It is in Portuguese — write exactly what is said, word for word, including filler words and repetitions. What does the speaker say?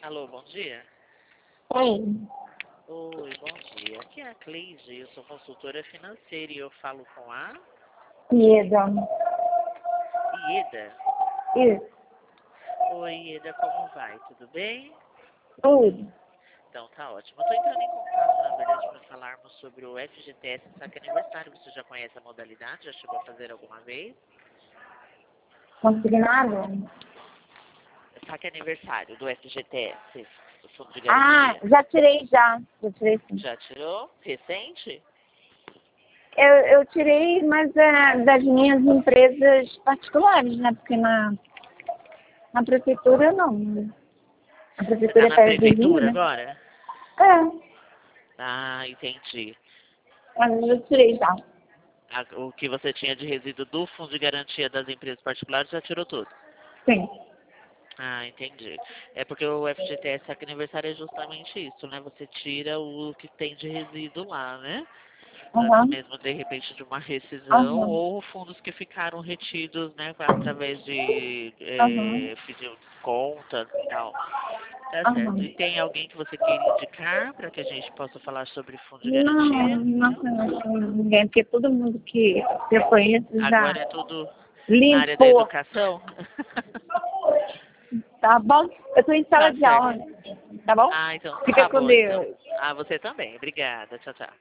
Alô, bom dia. Oi. Oi, bom dia. Aqui é a Cleide, eu sou consultora financeira e eu falo com a Ieda. Ieda. Isso. Oi, Ieda, como vai? Tudo bem? Tudo. Então tá ótimo. Eu tô entrando em contato, na verdade, para falarmos sobre o F G T S Saque Aniversário. Você já conhece a modalidade? Já chegou a fazer alguma vez? Consignado? Saque Aniversário do F G T S, do Fundo de Ah, Garantia. já tirei já. Já tirei sim. Já tirou? Recente? Eu, eu tirei, mas é das minhas empresas particulares, né? Porque na, na prefeitura não. A Você tá prefeitura na é vizinha, prefeitura né? agora? É, Ah, entendi. mas eu tirei já. A- o que você tinha de resíduo do Fundo de Garantia das empresas particulares já tirou tudo. Sim. Ah, entendi. É porque o F G T S Saque Aniversário é justamente isso, né? Você tira o que tem de resíduo lá, né? Antes Aham. mesmo, de repente, de uma rescisão, Aham. ou fundos que ficaram retidos, né? Através de Aham. é, pedido de contas e tal. Tá certo. E Aham. tem alguém que você queira indicar para que a gente possa falar sobre fundo de Não, garantia? não conheço ninguém, porque todo mundo que eu conheço já Agora é tudo na área da limpou. educação? Tá bom? Eu tô em sala Tá de certo. aula. Tá bom? Ah, então Fica tá com bom, então. Deus. Ah, você também. Obrigada. Tchau, tchau.